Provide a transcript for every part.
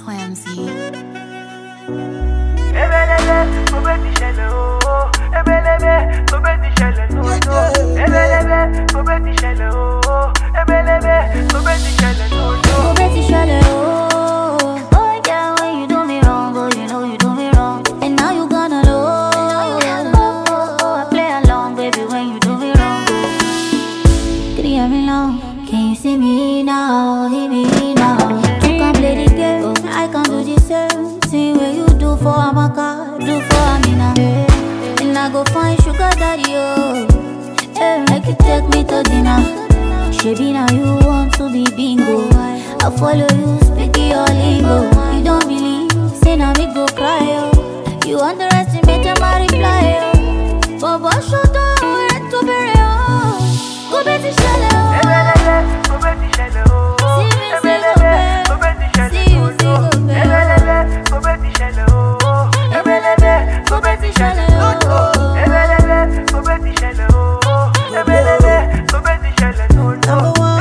Clamsy. Oh yeah, when you do me wrong, boy, you know you do me wrong, and now you gonna know. I play along, baby, when you do me wrong. Can you hear me now? Can you see me now? Hear me now? You can play the game, I can do the same thing where you do for Amaka, do for Amina. And I go find sugar daddy, oh. Hey, make you take me to dinner. Shebi now you want to be bingo. I follow you, speak your lingo. You don't believe, say now me go cry, oh. You underestimate my reply, oh. Baba shut up, red to bury, oh. Go betty shell, oh. See me see go back, see you see go back. Go betty shell, oh. Go betty shell, oh. Number one,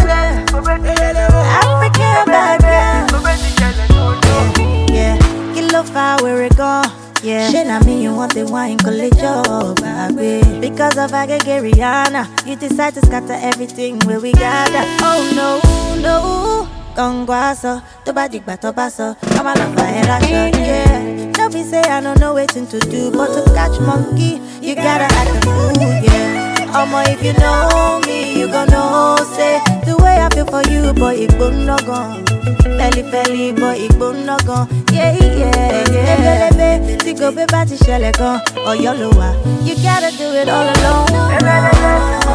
African bad girl. Yeah, kilo far where it go. Yeah, shit, I mean you want the wine, college job, baby. Because of I get Rihanna, you decide to scatter everything where we gather. Oh no, Gongwaso, to badik batobaso, come on up fire action, yeah. Don't be say I don't know waiting to do, but to catch monkey, you gotta act a fool, yeah. If you know me, you gon' know, say the way I feel for you, boy, it gon' no gone. Belly, boy, it gon' no gone. Yeah. Baby, to go be back to Shelegon or Yolowa. You gotta do it all alone.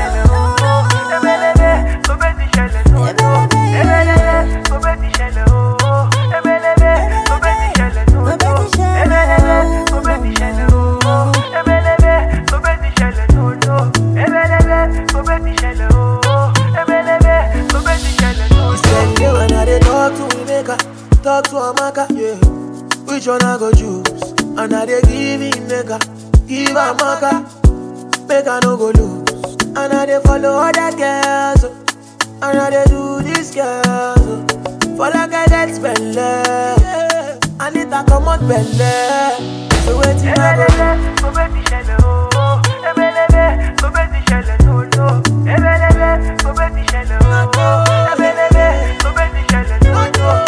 Talk to Amaka, yeah. Which one I go choose? And I dey give him nigga, give Amaka, make I no go lose. And I dey follow other girls, and I dey do this girls. For like I get spend, yeah. I need to come out belle. So waiting I go. Go baby shallow, go baby shallow, no. Go baby shallow, go baby shallow, no.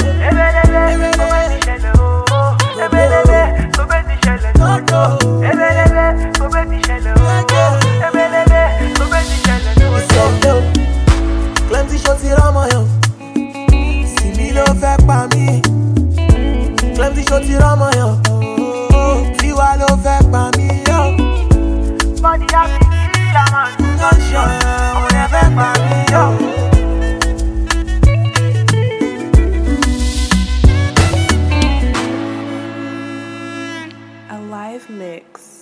Clemsy shoti Ramayan, si mi lo fẹ́ pa mí. Clemsy shoti Ramayan, Tiwa lo fẹ́ pa mí. Body happy, I'm not sure, ó lè fẹ́ pa mí. A live mix.